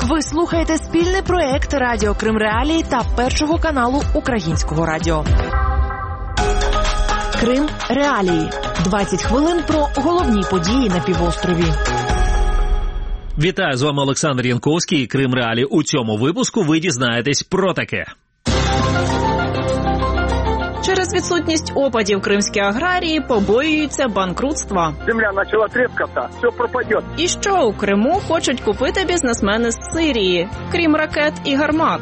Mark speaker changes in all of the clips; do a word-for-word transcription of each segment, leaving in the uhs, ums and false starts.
Speaker 1: Ви слухаєте спільний проєкт Радіо Крим Реалії та Першого каналу Українського радіо. Крим Реалії. двадцять хвилин про головні події на півострові.
Speaker 2: Вітаю, з вами Олександр Янковський і Крим Реалії. У цьому випуску ви дізнаєтесь про таке.
Speaker 3: Через відсутність опадів кримські аграрії побоюються банкрутства.
Speaker 4: Земля почала тріскатися, все пропаде.
Speaker 3: І що у Криму хочуть купити бізнесмени з Сирії, крім ракет і гармат?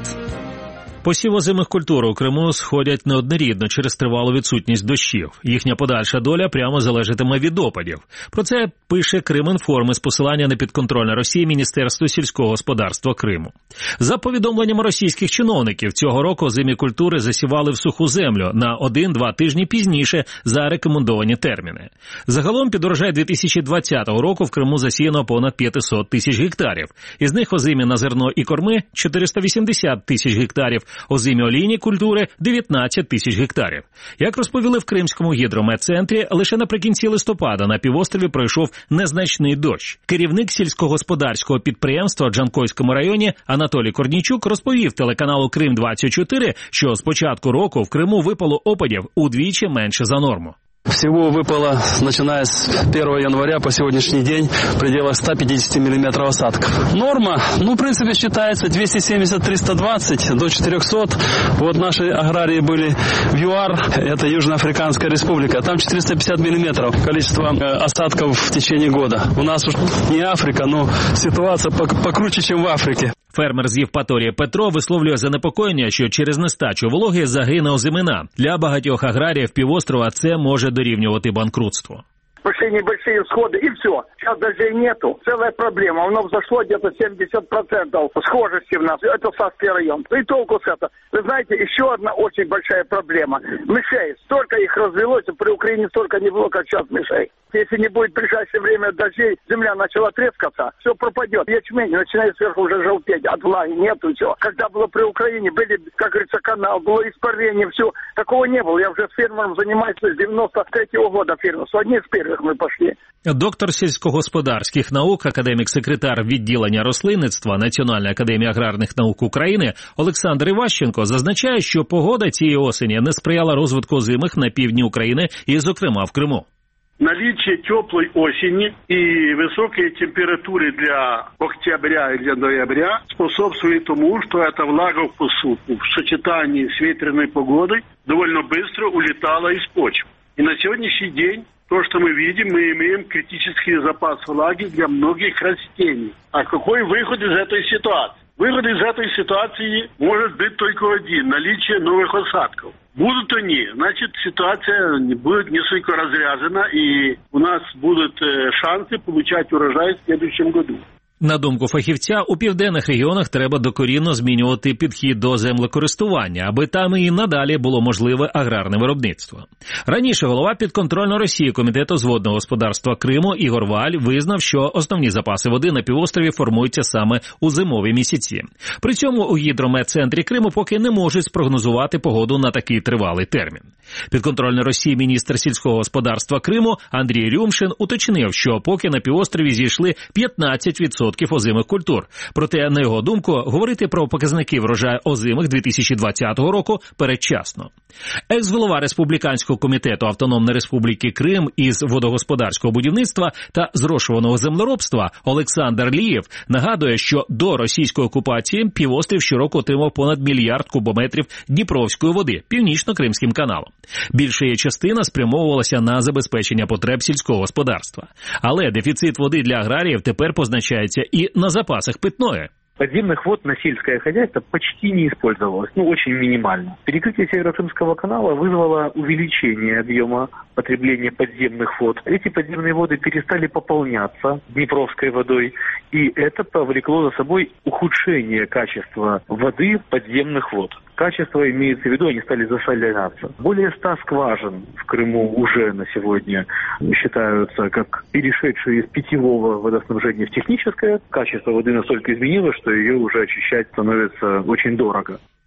Speaker 2: Посів озимих культур у Криму сходять неоднорідно через тривалу відсутність дощів. Їхня подальша доля прямо залежатиме від опадів. Про це пише Кримінформ із посилання на підконтрольне Росії Міністерство сільського господарства Криму. За повідомленнями російських чиновників, цього року озимі культури засівали в суху землю на один-два тижні пізніше за рекомендовані терміни. Загалом під урожай дві тисячі двадцятого року в Криму засіяно понад п'ятсот тисяч гектарів. Із них озимі на зерно і корми – чотириста вісімдесят тисяч гектарів, озимі олійні культури – дев'ятнадцять тисяч гектарів. Як розповіли в Кримському гідрометцентрі, лише наприкінці листопада на півострові пройшов незначний дощ. Керівник сільськогосподарського підприємства в Джанкойському районі Анатолій Корнійчук розповів телеканалу Крим двадцять чотири, що з початку року в Криму випало опадів удвічі менше за норму.
Speaker 5: Всего выпало, начиная с первого января по сегодняшний день, в пределах ста пятидесяти миллиметров осадков. Норма, ну, в принципе, считается двести семьдесят - триста двадцать до четырехсот. Вот наши аграрии были в ЮАР, это Южноафриканская республика, там четыреста пятьдесят миллиметров количество осадков в течение года. У нас уж не Африка, но ситуация покруче, чем в Африке.
Speaker 2: Фермер з Євпаторії Петро висловлює занепокоєння, що через нестачу вологи загине озимина. Для багатьох аграріїв півострова це може дорівнювати банкрутству.
Speaker 4: Пошли небольшие всходы, и все. Сейчас дождей нету. Целая проблема. У нас взошло где-то семьдесят процентов схожести в нас. Это Саский район. И толку с этого. Вы знаете, еще одна очень большая проблема. Мышей. Столько их развелось, при Украине столько не было, как сейчас мышей. Если не будет в ближайшее время дождей, земля начала трескаться, все пропадет. Ячмень начинает сверху уже желтеть, от влаги нету, все. Когда было при Украине, были, как говорится, канал, было испарение, все. Такого не было. Я уже с фермером занимаюсь с девяносто третьего года фермером. Одни из первых мы пошли.
Speaker 2: Доктор сільськогосподарських наук, академік-секретар відділення рослинництва Національної академії аграрних наук України Олександр Іващенко зазначає, що погода цієї осені не сприяла розвитку озимих на півдні України і, зокрема, в Криму.
Speaker 6: Наличие теплой осени и высокие температуры для октября и для ноября способствует тому, что эта влага в посуху в сочетании с ветреной погодой довольно быстро улетала из почвы. И на сегодняшний день то, что мы видим, мы имеем критический запас влаги для многих растений. А какой выход из этой ситуации? Выход из этой ситуации может быть только один – наличие новых осадков. Будут они, значит, ситуация будет несколько разряжена, и у нас будут шансы получать урожай в следующем году.
Speaker 2: На думку фахівця, у південних регіонах треба докорінно змінювати підхід до землекористування, аби там і надалі було можливе аграрне виробництво. Раніше голова підконтрольного Росії Комітету з водного господарства Криму Ігор Валь визнав, що основні запаси води на півострові формуються саме у зимові місяці. При цьому у гідрометцентрі Криму поки не можуть спрогнозувати погоду на такий тривалий термін. Підконтрольний Росії міністр сільського господарства Криму Андрій Рюмшин уточнив, що поки на півострові зійшли п'ятнадцять відсотків озимих культур. Проте, на його думку, говорити про показники врожаю озимих дві тисячі двадцятого року передчасно. Екс-голова Республіканського комітету Автономної Республіки Крим із водогосподарського будівництва та зрошуваного землеробства Олександр Лієв нагадує, що до російської окупації півострів щороку отримав понад мільярд кубометрів Дніпровської води Північно-Кримським каналом. Більша її частина спрямовувалася на забезпечення потреб сільського господарства. Але дефіцит води для аграріїв тепер позначається и на запасах питной.
Speaker 7: Подземных вод на сельское хозяйство почти не использовалось, ну очень минимально. Перекрытие Северо-Крымского канала вызвало увеличение объема потребления подземных вод. Эти подземные воды перестали пополняться Днепровской водой, и это повлекло за собой ухудшение качества воды подземных вод. Качество имеется в виду, они стали засоляться. Более ста скважин в Крыму уже на сегодня считаются как перешедшие из питьевого водоснабжения в техническое. Качество воды настолько изменилось, что ее уже очищать становится очень дорого.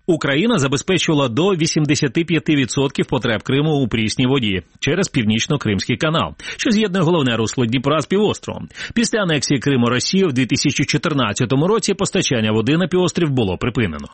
Speaker 2: Україна забезпечувала до вісімдесят п'ять відсотків потреб Криму у прісній воді через Північно-Кримський канал, що з'єднує головне русло Дніпра з півостровом. Після анексії Криму Росії в дві тисячі чотирнадцятому році постачання води на півострів було припинено.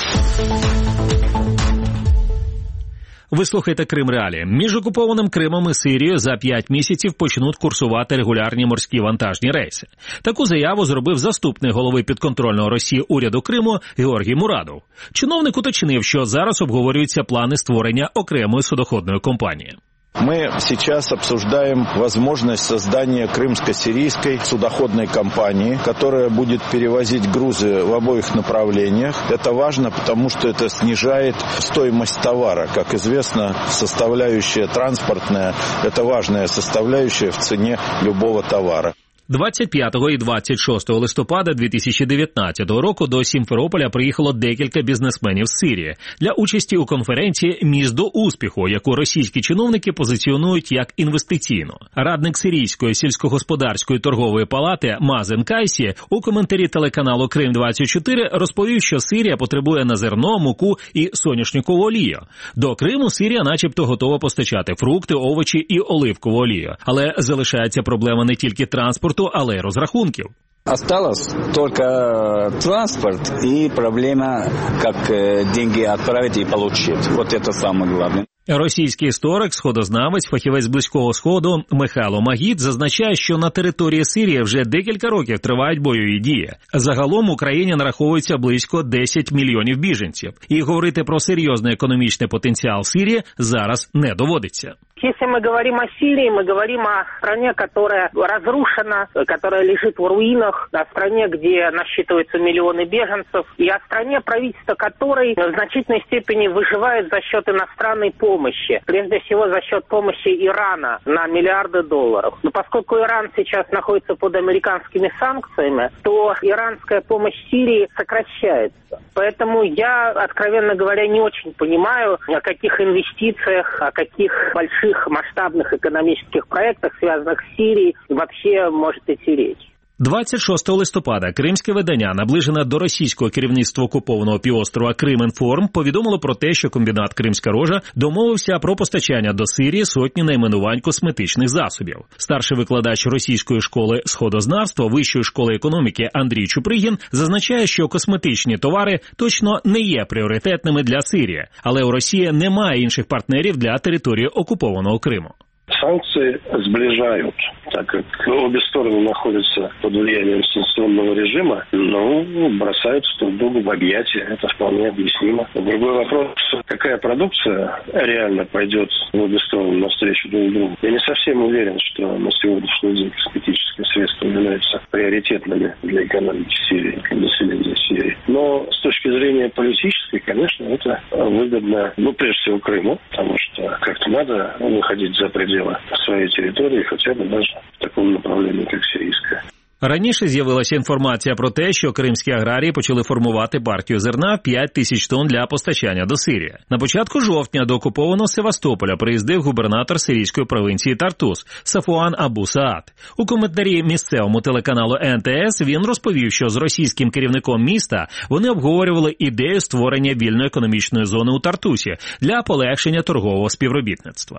Speaker 2: Ви слухаєте Крим Реалії. Між окупованим Кримом і Сирією за п'ять місяців почнуть курсувати регулярні морські вантажні рейси. Таку заяву зробив заступник голови підконтрольного Росії уряду Криму Георгій Мурадов. Чиновник уточнив, що зараз обговорюються плани створення окремої судоходної компанії.
Speaker 8: Мы сейчас обсуждаем возможность создания крымско-сирийской судоходной компании, которая будет перевозить грузы в обоих направлениях. Это важно, потому что это снижает стоимость товара. Как известно, составляющая транспортная – это важная составляющая в цене любого товара.
Speaker 2: двадцять п'ятого і двадцять шостого листопада дві тисячі дев'ятнадцятого року до Сімферополя приїхало декілька бізнесменів з Сирії для участі у конференції «Міст до успіху», яку російські чиновники позиціонують як інвестиційну. Радник Сирійської сільськогосподарської торгової палати Мазен Кайсі у коментарі телеканалу Крим двадцять чотири розповів, що Сирія потребує на зерно, муку і соняшникову олію. До Криму Сирія начебто готова постачати фрукти, овочі і оливкову олію. Але залишається проблема не тільки транспорту, але й розрахунків.
Speaker 9: Осталось только транспорт и проблема, как деньги отправить и получить. Вот это самое главное.
Speaker 2: Російський історик, сходознавець, фахівець Близького Сходу Михайло Магід зазначає, що на території Сирії вже декілька років тривають бойові дії. Загалом в Україні нараховується близько десять мільйонів біженців. І говорити про серйозний економічний потенціал Сирії зараз не доводиться.
Speaker 10: Если мы говорим о Сирии, мы говорим о стране, которая разрушена, которая лежит в руинах, о стране, где насчитываются миллионы беженцев, и о стране, правительство которой в значительной степени выживает за счет иностранной помощи. Прежде всего за счет помощи Ирана на миллиарды долларов. Но поскольку Иран сейчас находится под американскими санкциями, то иранская помощь Сирии сокращается. Поэтому я, откровенно говоря, не очень понимаю, о каких инвестициях, о каких больших масштабных экономических проектах, связанных с Сирией, вообще может идти речь.
Speaker 2: двадцять шостого листопада кримське видання, наближене до російського керівництва окупованого півострова Кримінформ, повідомило про те, що комбінат «Кримська рожа» домовився про постачання до Сирії сотні найменувань косметичних засобів. Старший викладач російської школи сходознавства Вищої школи економіки Андрій Чупригін зазначає, що косметичні товари точно не є пріоритетними для Сирії, але у Росії немає інших партнерів для території окупованого Криму.
Speaker 6: Санкции сближают, так как обе стороны находятся под влиянием санкционного режима, но бросаются друг другу в объятия. Это вполне объяснимо. Другой вопрос, какая продукция реально пойдет в обе стороны навстречу друг другу. Я не совсем уверен, что на сегодняшний день косметические средства являются приоритетными для экономики Сирии, для населения Сирии. Но с точки зрения политической, конечно, это выгодно, ну, прежде всего, Крыму, потому что как-то надо выходить за пределы своей территории, хотя бы даже в таком направлении, как сирийская.
Speaker 2: Раніше з'явилася інформація про те, що кримські аграрії почали формувати партію зерна п'ять тисяч тонн для постачання до Сирії. На початку жовтня до окупованого Севастополя приїздив губернатор сирійської провінції Тартус Сафуан Абу Саад. У коментарі місцевому телеканалу ен те ес він розповів, що з російським керівником міста вони обговорювали ідею створення вільної економічної зони у Тартусі для полегшення торгового співробітництва.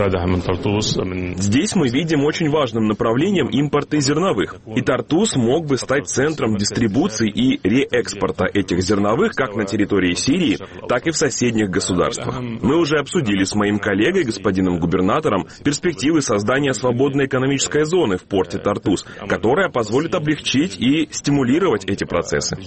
Speaker 11: Здесь мы видим очень важным направлением импорта зерновых. И Тартус мог бы стать центром дистрибуции и реэкспорта этих зерновых как на территории Сирии, так и в соседних государствах. Мы уже обсудили с моим коллегой, господином губернатором, перспективы создания свободной экономической зоны в порте Тартус, которая позволит облегчить и стимулировать эти процессы.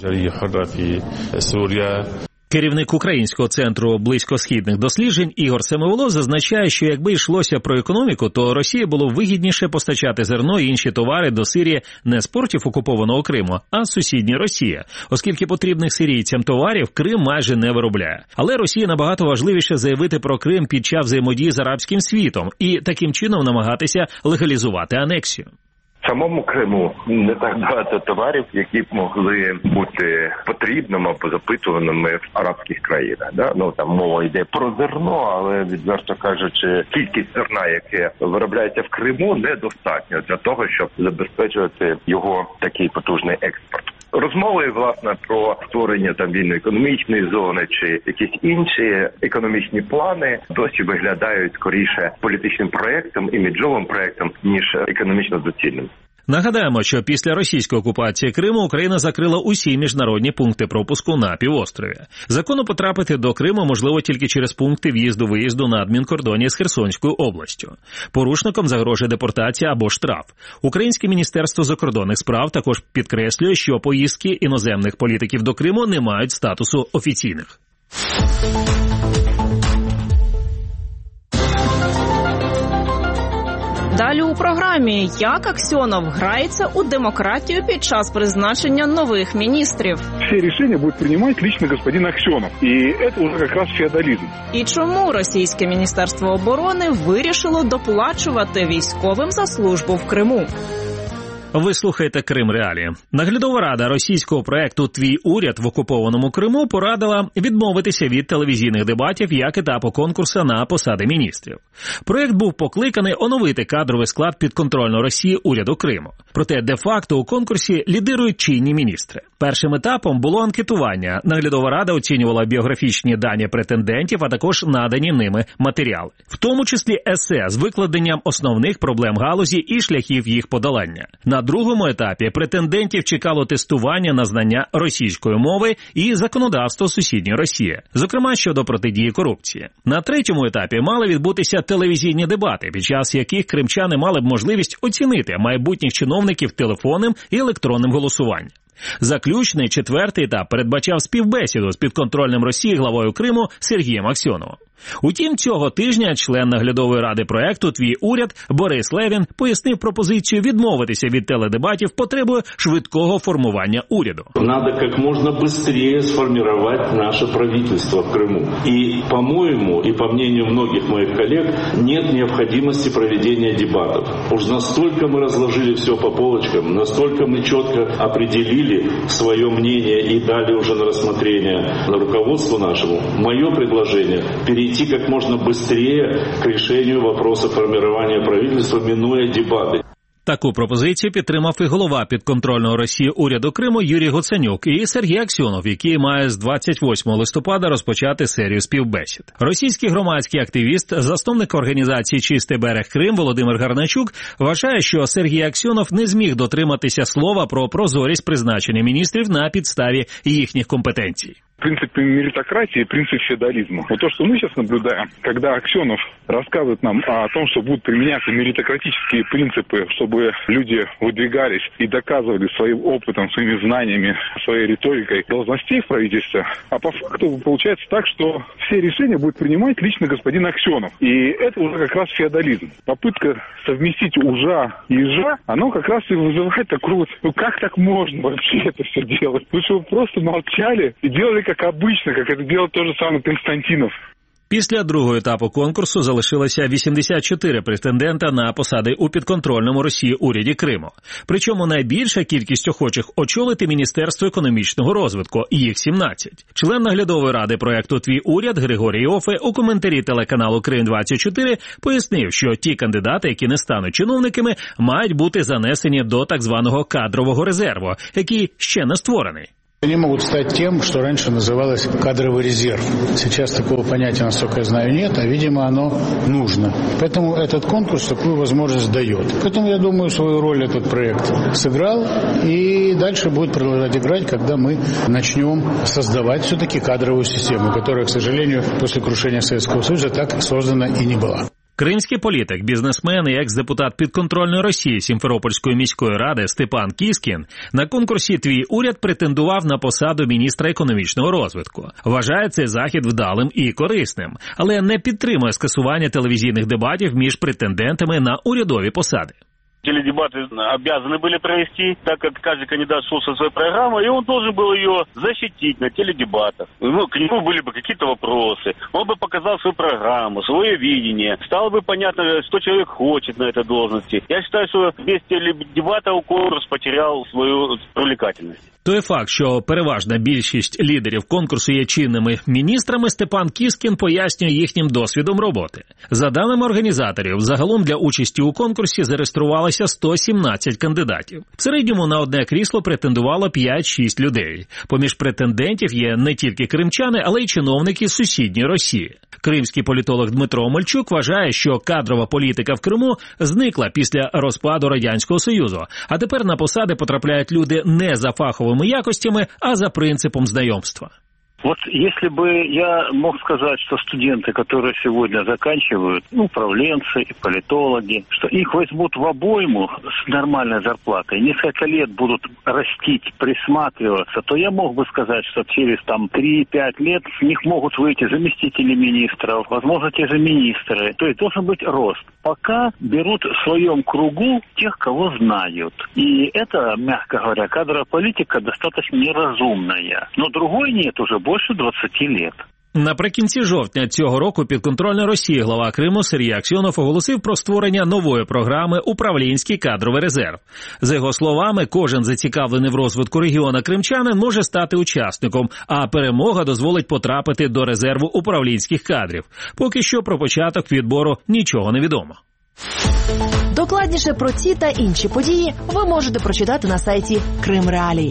Speaker 2: Керівник Українського центру близькосхідних досліджень Ігор Семиволов зазначає, що якби йшлося про економіку, то Росії було вигідніше постачати зерно і інші товари до Сирії не з портів окупованого Криму, а з сусідньої Росії, оскільки потрібних сирійцям товарів Крим майже не виробляє. Але Росії набагато важливіше заявити про Крим під час взаємодії з арабським світом і таким чином намагатися легалізувати анексію.
Speaker 12: В самому Криму не так багато товарів, які б могли бути потрібними або запитуваними в арабських країнах. Да? Ну, там мова йде про зерно, але, відверто кажучи, кількість зерна, яке виробляється в Криму, недостатньо для того, щоб забезпечувати його такий потужний експорт. Розмови, власне, про створення там вільно-економічної зони чи якісь інші економічні плани досі виглядають скоріше політичним проєктом, іміджовим проєктом, ніж економічно доцільним.
Speaker 2: Нагадаємо, що після російської окупації Криму Україна закрила усі міжнародні пункти пропуску на півострові. Законно потрапити до Криму можливо тільки через пункти в'їзду-виїзду на адмінкордоні з Херсонською областю. Порушникам загрожує депортація або штраф. Українське Міністерство закордонних справ також підкреслює, що поїздки іноземних політиків до Криму не мають статусу офіційних.
Speaker 3: Далі у програмі, як Аксьонов грається у демократію під час призначення нових міністрів.
Speaker 13: Всі рішення буде приймати лично господин Аксьонов. І це вже якраз феодалізм.
Speaker 3: І чому російське Міністерство оборони вирішило доплачувати військовим за службу в Криму?
Speaker 2: Ви слухаєте Крим Реалії. Наглядова рада російського проекту «Твій уряд» в окупованому Криму порадила відмовитися від телевізійних дебатів як етапу конкурсу на посади міністрів. Проект був покликаний оновити кадровий склад підконтрольного Росії уряду Криму. Проте де-факто у конкурсі лідирують чинні міністри. Першим етапом було анкетування. Наглядова рада оцінювала біографічні дані претендентів, а також надані ними матеріали. В тому числі есе з викладенням основних проблем галузі і шляхів їх подолання. На другому етапі претендентів чекало тестування на знання російської мови і законодавства сусідньої Росії, зокрема щодо протидії корупції. На третьому етапі мали відбутися телевізійні дебати, під час яких кримчани мали б можливість оцінити майбутніх чиновників телефонним і електронним голосуванням. Заключний четвертий етап передбачав співбесіду з підконтрольним Росії главою Криму Сергієм Аксьоновим. Утім, цього тижня член наглядової ради проекту «Твій уряд» Борис Левін пояснив пропозицію відмовитися від теледебатів потребою швидкого формування уряду.
Speaker 14: Надо как можно быстрее сформировать наше правительство в Крыму. И, по-моему, и по мнению многих моих коллег, нет необходимости проведения дебатов. Уж настолько мы разложили все по полочкам, настолько мы четко определили свое мнение и дали уже на рассмотрение руководству нашему. Мое предложение – перейти идти как можно быстрее к решению вопроса формирования правительства, минуя дебаты.
Speaker 2: Таку пропозицію підтримав і голова підконтрольного Росії уряду Криму Юрій Гуценюк і Сергій Аксьонов, який має з двадцять восьмого листопада розпочати серію співбесід. Російський громадський активіст, засновник організації «Чистий берег Крим» Володимир Гарначук вважає, що Сергій Аксьонов не зміг дотриматися слова про прозорість призначення міністрів на підставі їхніх компетенцій.
Speaker 13: Принцип меритократии и принцип феодализма. Вот то, что мы сейчас наблюдаем, когда Аксьонов рассказывает нам о том, что будут применяться меритократические принципы, чтобы люди выдвигались и доказывали своим опытом, своими знаниями, своей риторикой должностей в правительстве, а по факту получается так, что все решения будет принимать лично господин Аксьонов. И это уже как раз феодализм. Попытка совместить ужа и ежа, оно как раз и вызывает такой вот, ну как так можно вообще это все делать? Лучше бы просто молчали и делали как обычно, как это делал тот же самый Константинов.
Speaker 2: Після другого етапу конкурсу залишилося вісімдесят чотири претендента на посади у підконтрольному Росії уряді Криму. Причому найбільша кількість охочих очолити Міністерство економічного розвитку – їх сімнадцять. Член наглядової ради проекту «Твій уряд» Григорій Офе у коментарі телеканалу Крим двадцять чотири пояснив, що ті кандидати, які не стануть чиновниками, мають бути занесені до так званого кадрового резерву, який ще не створений.
Speaker 15: Они могут стать тем, что раньше называлось кадровый резерв. Сейчас такого понятия, насколько я знаю, нет, а, видимо, оно нужно. Поэтому этот конкурс такую возможность дает. Поэтому, я думаю, свою роль этот проект сыграл и дальше будет продолжать играть, когда мы начнем создавать все-таки кадровую систему, которая, к сожалению, после крушения Советского Союза так создана и не была.
Speaker 2: Кримський політик, бізнесмен і екс-депутат підконтрольної Росії Сімферопольської міської ради Степан Кіскін на конкурсі «Твій уряд» претендував на посаду міністра економічного розвитку. Вважає цей захід вдалим і корисним, але не підтримує скасування телевізійних дебатів між претендентами на урядові посади.
Speaker 16: Теледебаты обязаны были провести, так как каждый кандидат шел со своей программой, и он должен был ее защитить на теледебатах. Ну, к нему были бы какие-то вопросы, он бы показал свою программу, свое видение, стало бы понятно, что человек хочет на этой должности. Я считаю, что без теледебатов конкурс потерял свою привлекательность.
Speaker 2: Той факт, що переважна більшість лідерів конкурсу є чинними міністрами, Степан Кіскін пояснює їхнім досвідом роботи. За даними організаторів, загалом для участі у конкурсі зареєструвалися зареєструвалося сто сімнадцять кандидатів. В середньому на одне крісло претендувало п'ять-шість людей. Поміж претендентів є не тільки кримчани, але й чиновники з сусідньої Росії. Кримський політолог Дмитро Омельчук вважає, що кадрова політика в Криму зникла після розпаду Радянського Союзу, а тепер на посади потрапляють люди не за фаховими якостями, а за принципом знайомства.
Speaker 17: Вот если бы я мог сказать, что студенты, которые сегодня заканчивают, ну, управленцы и политологи, что их возьмут в обойму с нормальной зарплатой, несколько лет будут растить, присматриваться, то я мог бы сказать, что через там три-пять лет с них могут выйти заместители министров, возможно, те же министры. То есть должен быть рост. Пока берут в своем кругу тех, кого знают. И это, мягко говоря, кадровая политика достаточно неразумная. Но другой нет уже більше двадцять лет.
Speaker 2: Наприкінці жовтня цього року підконтрольна Росії глава Криму Сергій Аксьонов оголосив про створення нової програми «Управлінський кадровий резерв». За його словами, кожен зацікавлений в розвитку регіону кримчанин може стати учасником, а перемога дозволить потрапити до резерву управлінських кадрів. Поки що про початок відбору нічого не відомо.
Speaker 1: Докладніше про ці та інші події ви можете прочитати на сайті Крим Реалії.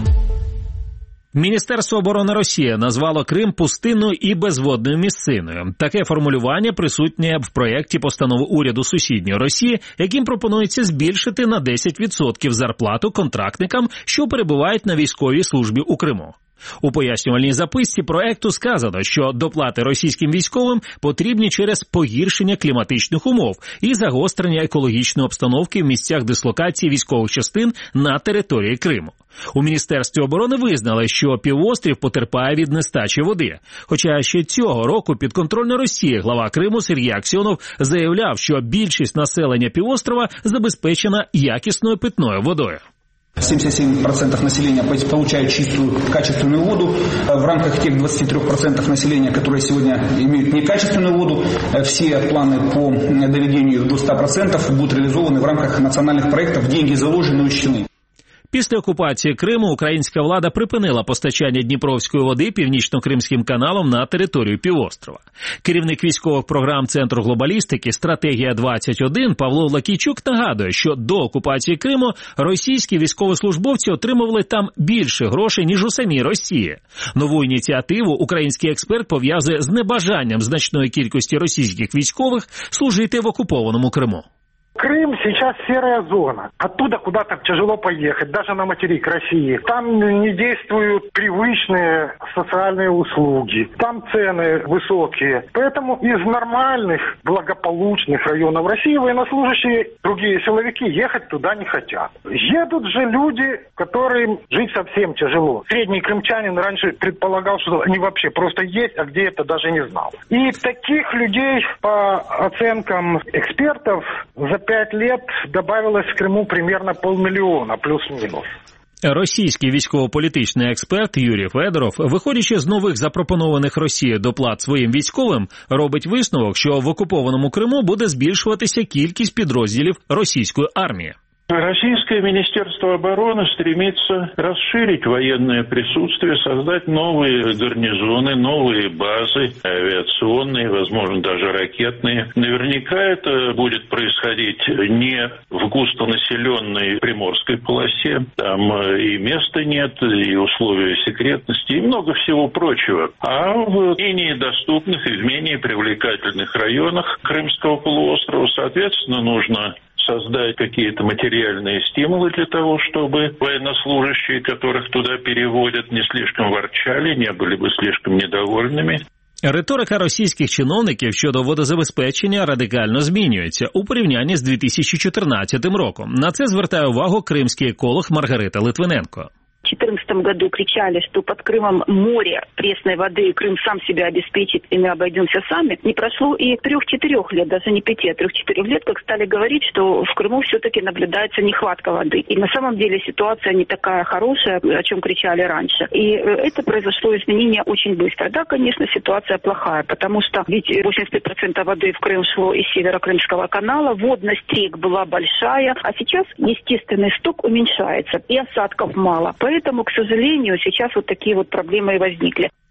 Speaker 2: Міністерство оборони Росії назвало Крим пустинною і безводною місциною. Таке формулювання присутнє в проєкті постанови уряду сусідньої Росії, яким пропонується збільшити на десять відсотків зарплату контрактникам, що перебувають на військовій службі у Криму. У пояснювальній записці проекту сказано, що доплати російським військовим потрібні через погіршення кліматичних умов і загострення екологічної обстановки в місцях дислокації військових частин на території Криму. У Міністерстві оборони визнали, що півострів потерпає від нестачі води. Хоча ще цього року підконтрольна Росії глава Криму Сергій Аксьонов заявляв, що більшість населення півострова забезпечена якісною питною водою.
Speaker 18: семьдесят семь процентов населения получают чистую, качественную воду. В рамках тех двадцати трёх процентов населения, которые сегодня имеют некачественную воду, все планы по доведению их до ста процентов будут реализованы в рамках национальных проектов. Деньги заложены и учтены.
Speaker 2: Після окупації Криму українська влада припинила постачання Дніпровської води Північно-Кримським каналом на територію півострова. Керівник військових програм Центру глобалістики «Стратегія двадцять один» Павло Лакійчук нагадує, що до окупації Криму російські військовослужбовці отримували там більше грошей, ніж у самій Росії. Нову ініціативу український експерт пов'язує з небажанням значної кількості російських військових служити в окупованому Криму.
Speaker 19: Крым сейчас серая зона. Оттуда куда-то тяжело поехать, даже на материк России. Там не действуют привычные социальные услуги. Там цены высокие. Поэтому из нормальных, благополучных районов России военнослужащие, другие силовики ехать туда не хотят. Едут же люди, которым жить совсем тяжело. Средний крымчанин раньше предполагал, что они вообще просто есть, а где это даже не знал. И таких людей, по оценкам экспертов, за пять лет добавилось в Криму примерно полмиллиона, плюс-минус.
Speaker 2: Російський військово-політичний експерт Юрій Федоров, виходячи з нових запропонованих Росією доплат своїм військовим, робить висновок, що в окупованому Криму буде збільшуватися кількість підрозділів російської армії.
Speaker 20: Российское Министерство обороны стремится расширить военное присутствие, создать новые гарнизоны, новые базы авиационные, возможно, даже ракетные. Наверняка это будет происходить не в густонаселенной Приморской полосе. Там и места нет, и условия секретности, и много всего прочего. А в менее доступных и в менее привлекательных районах Крымского полуострова, соответственно, нужно создать какие-то материальные стимулы для того, чтобы военнослужащие, которых туда переводят, не слишком ворчали, не были бы слишком недовольными.
Speaker 2: Риторика російських чиновників щодо водозабезпечення радикально змінюється у порівнянні з дві тисячі чотирнадцятим роком. На це звертає увагу кримський еколог Маргарита Литвиненко.
Speaker 21: В две тысячи четырнадцатом году кричали, что под Крымом море пресной воды, и Крым сам себя обеспечит, и мы обойдемся сами. Не прошло и трех-четырех лет, даже не пяти, а трех-четырех лет, как стали говорить, что в Крыму все-таки наблюдается нехватка воды. И на самом деле ситуация не такая хорошая, о чем кричали раньше. И это произошло изменение очень быстро. Да, конечно, ситуация плохая, потому что ведь восемьдесят пять процентов воды в Крым шло из Северо-Крымского канала, водность рек была большая, а сейчас естественный сток уменьшается, и осадков мало. Поэтому, к сожалению, сейчас вот такие вот проблемы и возникли.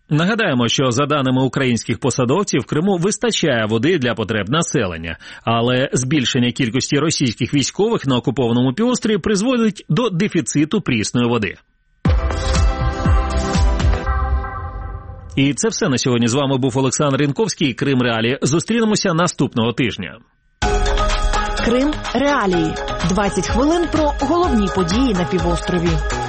Speaker 2: Нагадаємо, що за даними українських посадовців, в Криму вистачає води для потреб населення, але збільшення кількості російських військових на окупованому півострові призводить до дефіциту прісної води. І це все на сьогодні. З вами був Олександр Рінковський, Крим Реалії. Зустрінемося наступного тижня.
Speaker 1: Крим Реалії. двадцять хвилин про головні події на півострові.